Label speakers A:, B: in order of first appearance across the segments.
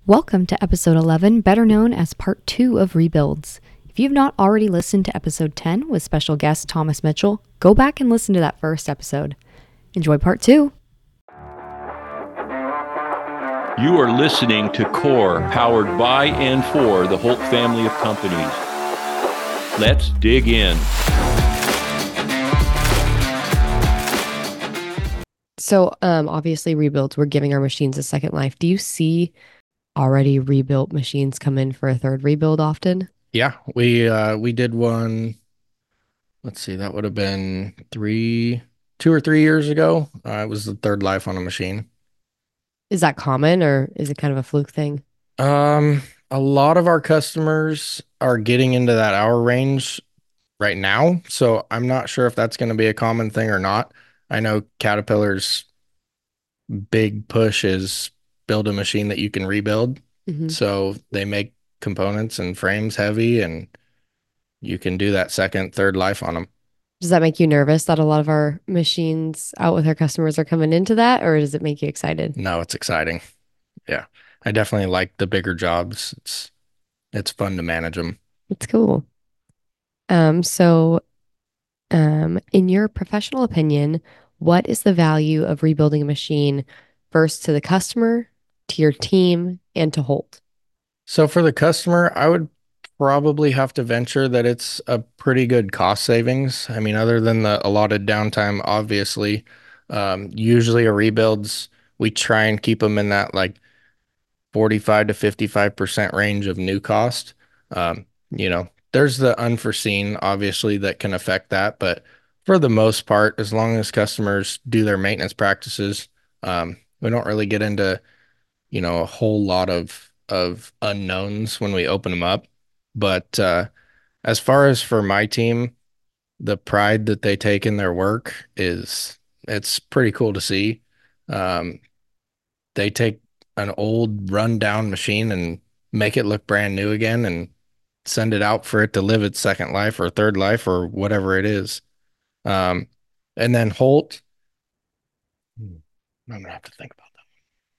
A: Welcome to episode 11, better known as part 2 of Rebuilds. If you've not already listened to episode 10 with special guest Thomas Mitchell, go back and listen to that first episode. Enjoy part 2.
B: You are listening to Core, powered by and for the Holt family of companies. Let's dig in.
A: So, obviously, rebuilds, we're giving our machines a second life. Do you see already rebuilt machines come in for a third rebuild often?
C: Yeah, we did one. Let's see, that would have been 2 or 3 years ago. It was the third life on a machine.
A: Is that common or is it kind of a fluke thing?
C: A lot of our customers are getting into that hour range right now, so I'm not sure if that's going to be a common thing or not. I know Caterpillar's big push is build a machine that you can rebuild. So they make components and frames heavy, and you can do that second, third life on them.
A: Does that make you nervous that a lot of our machines out with our customers are coming into that, or does it make you excited?
C: No, it's exciting. Yeah. I definitely like the bigger jobs. It's fun to manage them.
A: It's cool. So, in your professional opinion, what is the value of rebuilding a machine first to the customer, to your team, and to Holt?
C: So for the customer, I would probably have to venture that it's a pretty good cost savings. I mean, other than the allotted downtime, obviously, usually a rebuilds, we try and keep them in that like 45 to 55% range of new cost. There's the unforeseen, obviously, that can affect that. But for the most part, as long as customers do their maintenance practices, we don't really get into, a whole lot of unknowns when we open them up. But as far as for my team, the pride that they take in their work it's pretty cool to see. Um, they take an old rundown machine and make it look brand new again and send it out for it to live its second life or third life or whatever it is. Um, and then Holt, I'm gonna have to think about that.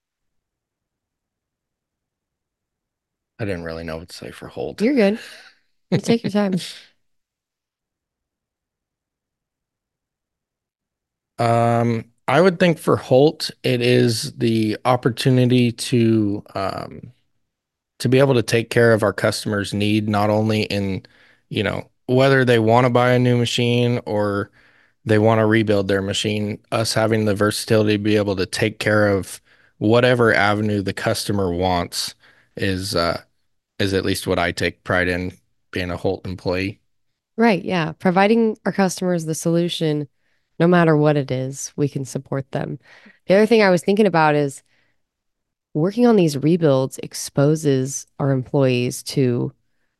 C: I didn't really know what to say for Holt.
A: You're good. You take your time.
C: I would think for Holt, it is the opportunity to be able to take care of our customers' need, not only in, whether they want to buy a new machine or they want to rebuild their machine, us having the versatility to be able to take care of whatever avenue the customer wants is at least what I take pride in being a Holt employee.
A: Right. Yeah. Providing our customers the solution, no matter what it is, we can support them. The other thing I was thinking about is working on these rebuilds exposes our employees to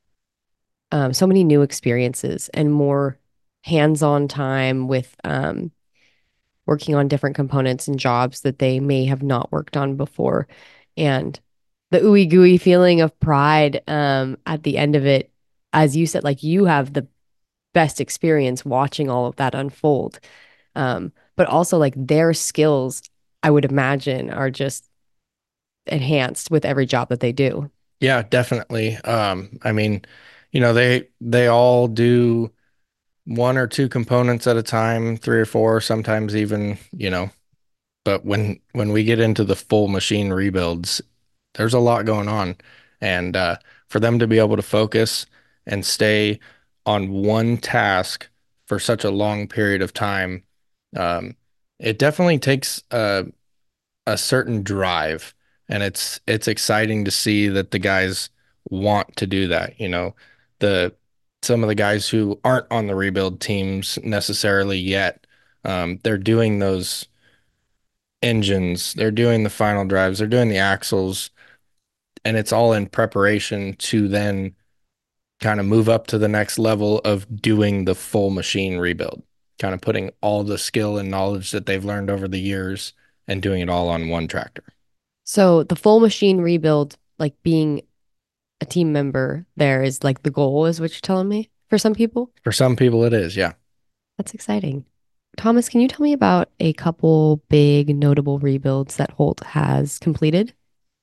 A: so many new experiences and more hands-on time with working on different components and jobs that they may have not worked on before. And the ooey gooey feeling of pride at the end of it, as you said, like you have the best experience watching all of that unfold. But also like their skills, I would imagine, are just enhanced with every job that they do.
C: Yeah, definitely. I mean, they all do one or two components at a time, three or four, sometimes even, but when we get into the full machine rebuilds, there's a lot going on. And for them to be able to focus and stay on one task for such a long period of time, um, it definitely takes a certain drive, and it's exciting to see that the guys want to do that. The some of the guys who aren't on the rebuild teams necessarily yet, they're doing those engines, they're doing the final drives, they're doing the axles, and it's all in preparation to then kind of move up to the next level of doing the full machine rebuild, kind of putting all the skill and knowledge that they've learned over the years and doing it all on one tractor.
A: So the full machine rebuild, like being a team member there is like the goal, is what you're telling me for some people?
C: For some people, it is, yeah.
A: That's exciting. Thomas, can you tell me about a couple big notable rebuilds that Holt has completed?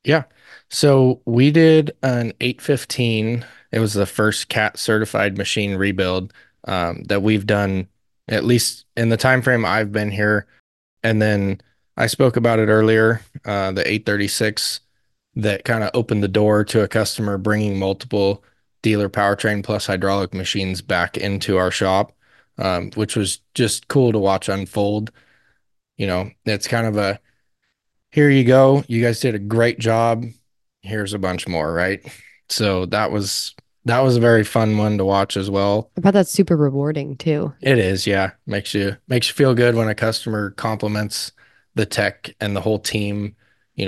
C: Yeah. So we did an 815. It was the first CAT certified machine rebuild that we've done, at least in the time frame I've been here. And then I spoke about it earlier, the 836 that kind of opened the door to a customer bringing multiple dealer powertrain plus hydraulic machines back into our shop, which was just cool to watch unfold. It's kind of a here you go. You guys did a great job. Here's a bunch more, right? So that was a very fun one to watch as well.
A: I bet that's super rewarding too.
C: It is, yeah. Makes you feel good when a customer compliments the tech and the whole team.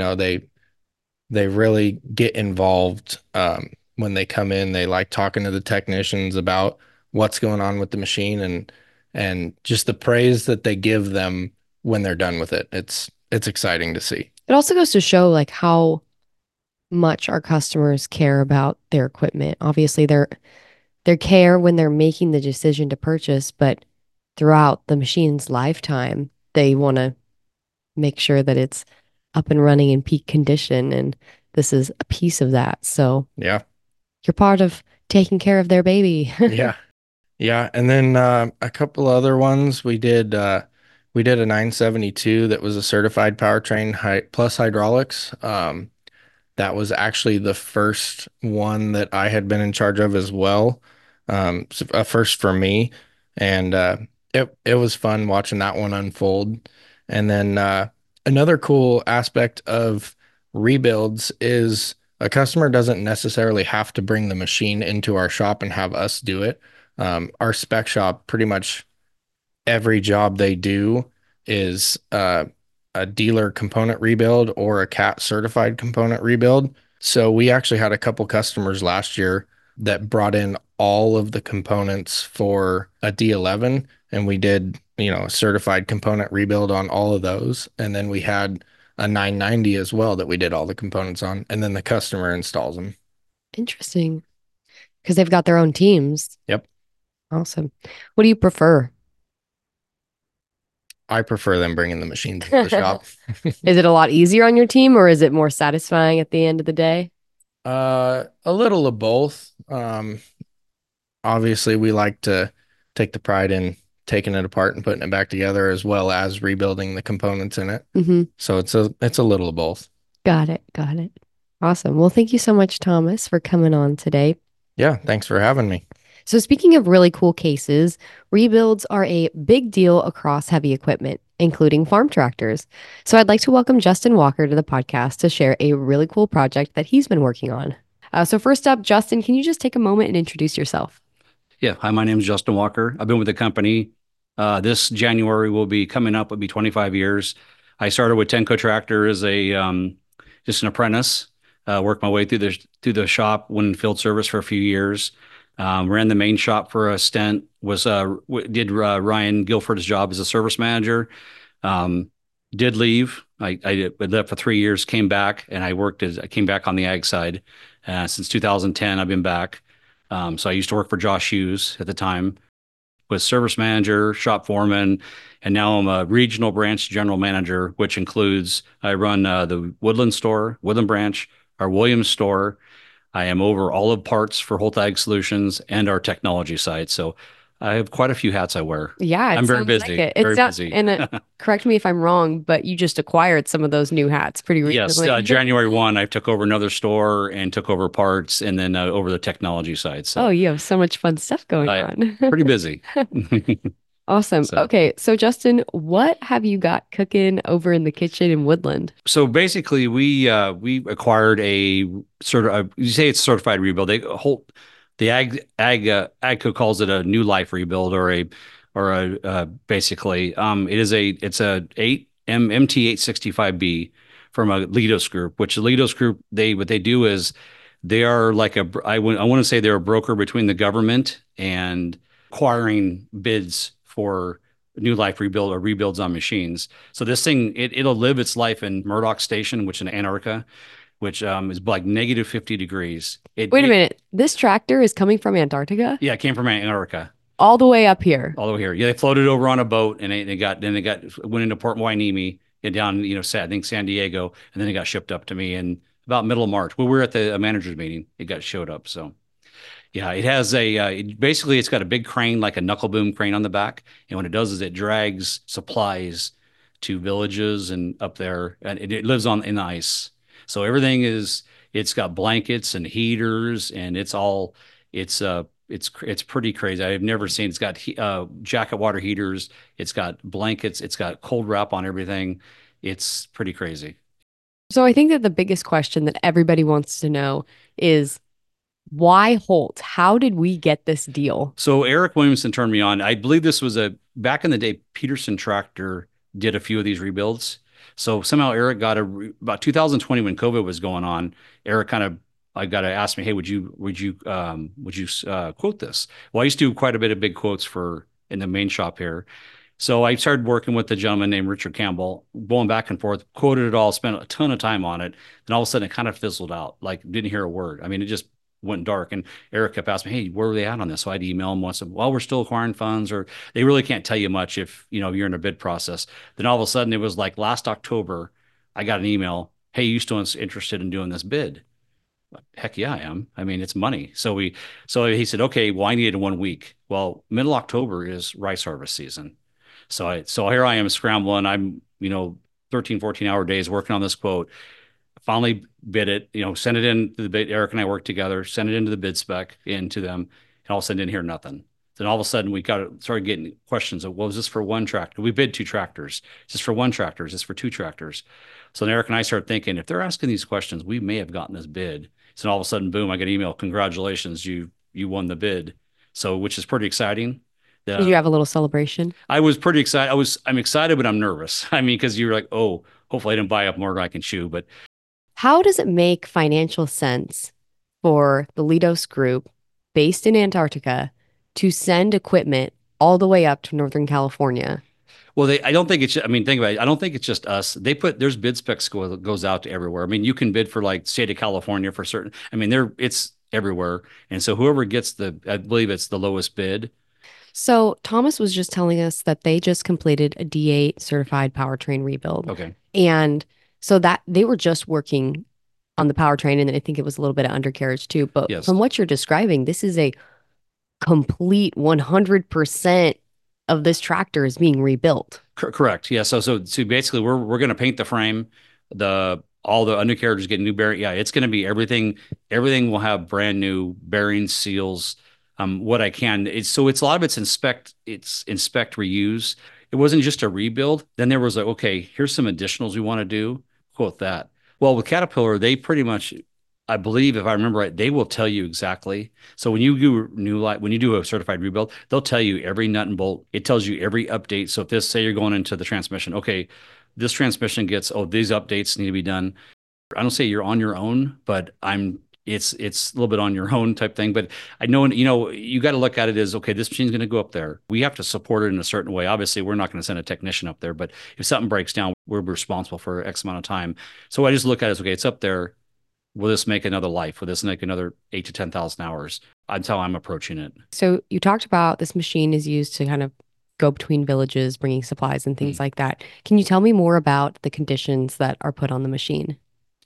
C: They really get involved when they come in. They like talking to the technicians about what's going on with the machine and just the praise that they give them when they're done with it. It's exciting to see.
A: It also goes to show like how much our customers care about their equipment. Obviously, their care when they're making the decision to purchase, but throughout the machine's lifetime, they want to make sure that it's up and running in peak condition. And this is a piece of that. So
C: Yeah.
A: you're part of taking care of their baby.
C: Yeah. Yeah. And then a couple other ones we did a 972 that was a certified powertrain plus hydraulics. That was actually the first one that I had been in charge of as well. So a first for me. And it was fun watching that one unfold. And then another cool aspect of rebuilds is a customer doesn't necessarily have to bring the machine into our shop and have us do it. Our spec shop, pretty much every job they do is a dealer component rebuild or a CAT certified component rebuild. So we actually had a couple customers last year that brought in all of the components for a D11, and we did, a certified component rebuild on all of those. And then we had a 990 as well that we did all the components on, and then the customer installs them.
A: Interesting. Because they've got their own teams.
C: Yep.
A: Awesome. What do you prefer?
C: I prefer them bringing the machines into the shop.
A: Is it a lot easier on your team or is it more satisfying at the end of the day?
C: A little of both. Obviously we like to take the pride in taking it apart and putting it back together as well as rebuilding the components in it.
A: Mm-hmm.
C: So it's a little of both.
A: Got it. Got it. Awesome. Well, thank you so much, Thomas, for coming on today.
C: Yeah, thanks for having me.
A: So, speaking of really cool cases, rebuilds are a big deal across heavy equipment, including farm tractors. So, I'd like to welcome Justin Walker to the podcast to share a really cool project that he's been working on. So, first up, Justin, can you just take a moment and introduce yourself?
D: Yeah. Hi, my name is Justin Walker. I've been with the company. This January will be coming up, will be 25 years. I started with Tenco Tractor as just an apprentice. Worked my way through the shop, went in field service for a few years. Ran the main shop for a stint. Did Ryan Guilford's job as a service manager. Did leave. I left for 3 years. Came back and I came back on the ag side. Since 2010, I've been back. So I used to work for Josh Hughes at the time, was service manager, shop foreman, and now I'm a regional branch general manager, which includes I run the Woodland branch, our Williams store. I am over all of parts for Holt Ag Solutions and our technology side. So I have quite a few hats I wear.
A: Yeah,
D: I'm very
A: sounds
D: busy.
A: like it.
D: Very busy.
A: And correct me if I'm wrong, but you just acquired some of those new hats pretty
D: Yes,
A: recently.
D: January 1, I took over another store and took over parts and then over the technology side. So
A: Oh, you have so much fun stuff going on.
D: pretty busy.
A: Awesome.
D: So-
A: Okay, so Justin, what have you got cooking over in the kitchen in Woodland?
D: So basically, we acquired a sort of you say it's certified rebuild. The AGCO calls it a new life rebuild or a basically it's a MT865B from a Leidos Group, which the Leidos Group what they do is they are like I want to say they're a broker between the government and acquiring bids for new life rebuild or rebuilds on machines. So this thing, it'll live its life in Murdoch Station, which in Antarctica, which is like negative 50 degrees.
A: Wait a minute. This tractor is coming from Antarctica?
D: Yeah, it came from Antarctica.
A: All the way up here.
D: All over here. Yeah, they floated over on a boat and went into Port Hueneme and down, I think San Diego, and then it got shipped up to me. And about middle of March. Well, we were at the manager's meeting. It showed up. So yeah, it has basically it's got a big crane, like a knuckle boom crane on the back. And what it does is it drags supplies to villages and up there, and it lives in the ice. So it's got blankets and heaters, and it's pretty crazy. I've never seen. It's got jacket water heaters. It's got blankets. It's got cold wrap on everything. It's pretty crazy.
A: So I think that the biggest question that everybody wants to know is why Holt? How did we get this deal?
D: So Eric Williamson turned me on. I believe this was back in the day, Peterson Tractor did a few of these rebuilds. So somehow Eric got about 2020 when COVID was going on. Eric I got to ask me, hey, would you quote this? Well, I used to do quite a bit of big quotes in the main shop here. So I started working with a gentleman named Richard Campbell, going back and forth, quoted it all, spent a ton of time on it. Then all of a sudden it kind of fizzled out, like didn't hear a word. I mean, it just went dark. And Eric kept asking me, hey, where were they at on this? So I'd email him once, well, we're still acquiring funds, or they really can't tell you much if, you're in a bid process. Then all of a sudden it was like last October, I got an email, hey, you still interested in doing this bid? Heck yeah, I am. I mean, it's money. So he said, okay, well, I need it in 1 week. Well, middle October is rice harvest season. So here I am scrambling. I'm, 13, 14-hour days working on this quote. Finally bid it, sent it in to the bid. Eric and I worked together, sent it into the bid spec into them, and all of a sudden didn't hear nothing. Then all of a sudden we started getting questions of, well, is this for one tractor? We bid 2 tractors. Is this for 1 tractor? Is this for 2 tractors? So then Eric and I started thinking, if they're asking these questions, we may have gotten this bid. So all of a sudden, boom, I get an email, congratulations, you won the bid. So, which is pretty exciting.
A: Did you have a little celebration?
D: I was pretty excited. I'm excited, but I'm nervous. I mean, because you're like, oh, hopefully I didn't buy up more than I can chew. But
A: how does it make financial sense for the Leidos Group, based in Antarctica, to send equipment all the way up to Northern California?
D: Well, I don't think I mean, think about it. I don't think it's just us. There's bid specs goes out to everywhere. I mean, you can bid for like state of California for certain. I mean, it's everywhere. And so whoever gets I believe it's the lowest bid.
A: So Thomas was just telling us that they just completed a D8 certified powertrain rebuild.
D: Okay.
A: And so that they were just working on the powertrain, and I think it was a little bit of undercarriage too. But
D: yes,
A: from what you're describing, this is a complete 100% of this tractor is being rebuilt.
D: Correct. Yeah. So basically we're going to paint the frame, all the undercarriages get new bearing. Yeah, it's going to be everything. Everything will have brand new bearings, seals. What I can. It's a lot of it's inspect, reuse. It wasn't just a rebuild. Then there was like, okay, here's some additionals we want to do. Quote that. Well, with Caterpillar, they pretty much, I believe, if I remember right, they will tell you exactly. So when you do a certified rebuild, they'll tell you every nut and bolt. It tells you every update. So if say you're going into the transmission, okay, this transmission gets, these updates need to be done. I don't say you're on your own, but it's a little bit on your own type thing. But I know, you got to look at it as, okay, this machine's going to go up there. We have to support it in a certain way. Obviously, we're not going to send a technician up there, but if something breaks down, we're responsible for X amount of time. So I just look at it as, okay, it's up there. Will this make another life? Will this make another 8 to 10,000 hours? That's how I'm approaching it.
A: So you talked about this machine is used to kind of go between villages, bringing supplies and things like that. Can you tell me more about the conditions that are put on the machine?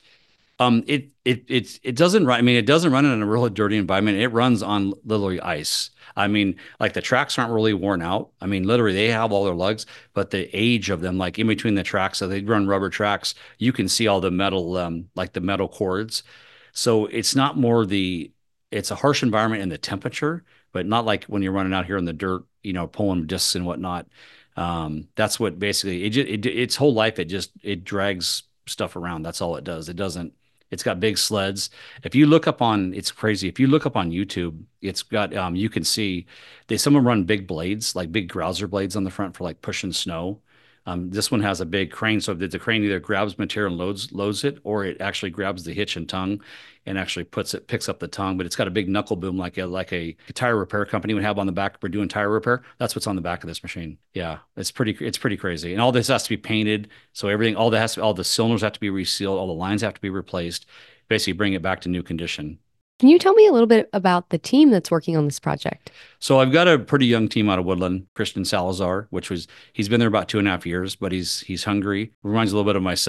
D: It doesn't run. I mean, it doesn't run in a really dirty environment. It runs on literally ice. I mean, like the tracks aren't really worn out. I mean, literally they have all their lugs, but the age of them, like in between the tracks, so they run rubber tracks. You can see all the metal, like the metal cords. So it's not more it's a harsh environment in the temperature, but not like when you're running out here in the dirt, pulling discs and whatnot. That's what basically its whole life. It drags stuff around. That's all it does. It's got big sleds. If you look up it's crazy. If you look up on YouTube, it's got, you can see someone run big blades, like big grouser blades on the front for like pushing snow. This one has a big crane. So the crane either grabs material and loads it, or it actually grabs the hitch and tongue and actually picks up the tongue. But it's got a big knuckle boom, like a tire repair company would have on the back for doing tire repair. That's what's on the back of this machine. Yeah, it's pretty crazy. And all this has to be painted. So all the cylinders have to be resealed. All the lines have to be replaced. Basically, bring it back to new condition.
A: Can you tell me a little bit about the team that's working on this project?
D: So I've got a pretty young team out of Woodland, Christian Salazar, he's been there about 2.5 years, but he's hungry. Reminds a little bit of myself.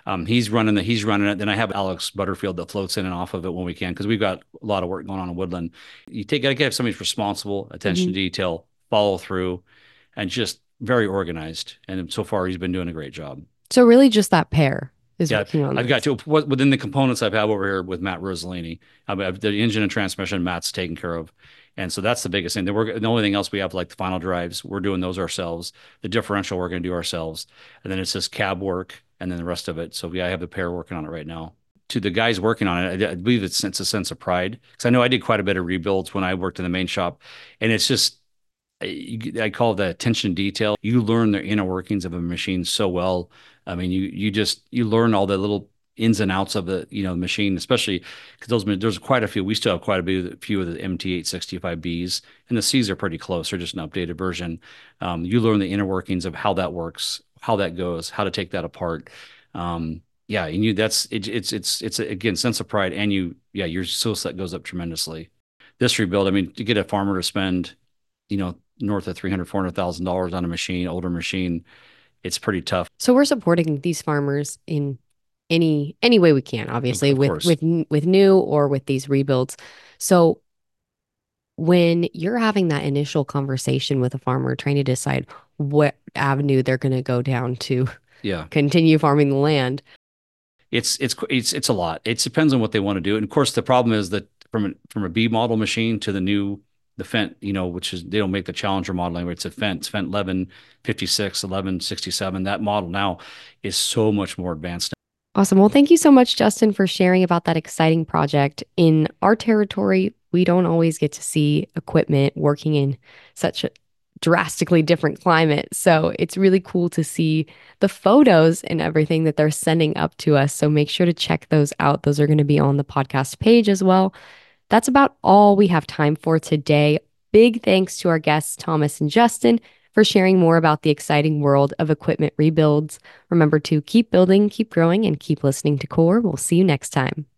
D: He's running it. Then I have Alex Butterfield that floats in and off of it when we can, because we've got a lot of work going on in Woodland. Gotta have somebody who's responsible, attention to detail, follow through, and just very organized. And so far, he's been doing a great job.
A: So really just that pair is
D: Yeah,
A: working on
D: I've
A: this.
D: got to within the components I've over here with Matt Rosalini. The engine and transmission, Matt's taken care of, and so that's the biggest thing. The only thing else we have, like the final drives, we're doing those ourselves. The differential we're going to do ourselves, and then it's just cab work, and then the rest of it. So yeah, I have the pair working on it right now. To the guys working on it, I believe it's a sense of pride, because I know I did quite a bit of rebuilds when I worked in the main shop, and it's just I call it the attention detail. You learn the inner workings of a machine so well. I mean, you learn all the little ins and outs of the machine, especially because there's quite a few. We still have quite a few of the MT865Bs, and the Cs are pretty close. They're just an updated version. You learn the inner workings of how that works, how that goes, how to take that apart. Yeah, and it's again sense of pride, and your skill set goes up tremendously. This rebuild, I mean, to get a farmer to spend, north of $300,000-$400,000 on a machine, older machine, it's pretty tough.
A: So we're supporting these farmers in any way we can, obviously, with new or with these rebuilds. So when you're having that initial conversation with a farmer trying to decide what avenue they're going to go down to continue farming the land,
D: it's a lot. It depends on what they want to do. And of course, the problem is that from a B model machine to the Fendt, which is, they don't make the Challenger model anymore. It's a Fendt 1156, 1167. That model now is so much more advanced.
A: Awesome. Well, thank you so much, Justin, for sharing about that exciting project. In our territory, we don't always get to see equipment working in such a drastically different climate. So it's really cool to see the photos and everything that they're sending up to us. So make sure to check those out. Those are going to be on the podcast page as well. That's about all we have time for today. Big thanks to our guests, Thomas and Justin, for sharing more about the exciting world of equipment rebuilds. Remember to keep building, keep growing, and keep listening to Core. We'll see you next time.